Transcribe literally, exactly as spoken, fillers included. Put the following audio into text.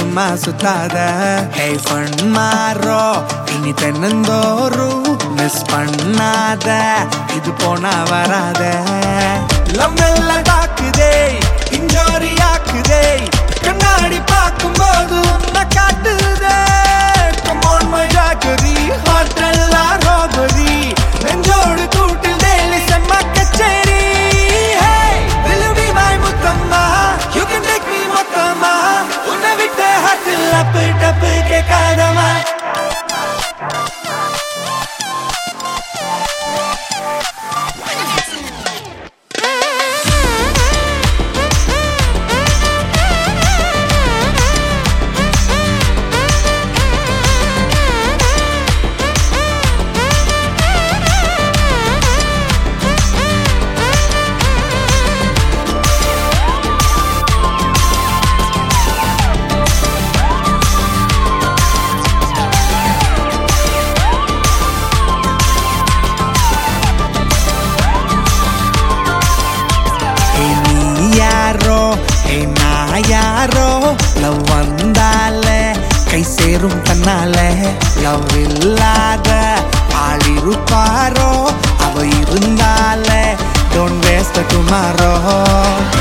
சும்மா சுத்தாத. Hey fun மாறோ இனி தென்னந்தோறும் miss பண்ணாத. இது போனா வராத. லவ் எல்லாம் தாக்குதே இன்ஜோரி ஆக்குதே. கண்ணாடி பார்க்கும்போது உன்னை காட்டுதே. Come on my jaggery heart எல்லாம் robbery. நெஞ்சோடு கூட்டில் டெய்லி செம்ம கச்சேரி. Hey will you be my Muthamma? You can take me மொத்தமா. உன்னை விட்டு ஹாட்டில் அப்பு டப்பு கேட்காதமா. யாரோ லவ் வந்தாலே கை சேரும் தன்னாலே. லவ் இல்லாத ஆள் இருப்பாரோ அவ இருந்தாலே. Don't waste tomorrow.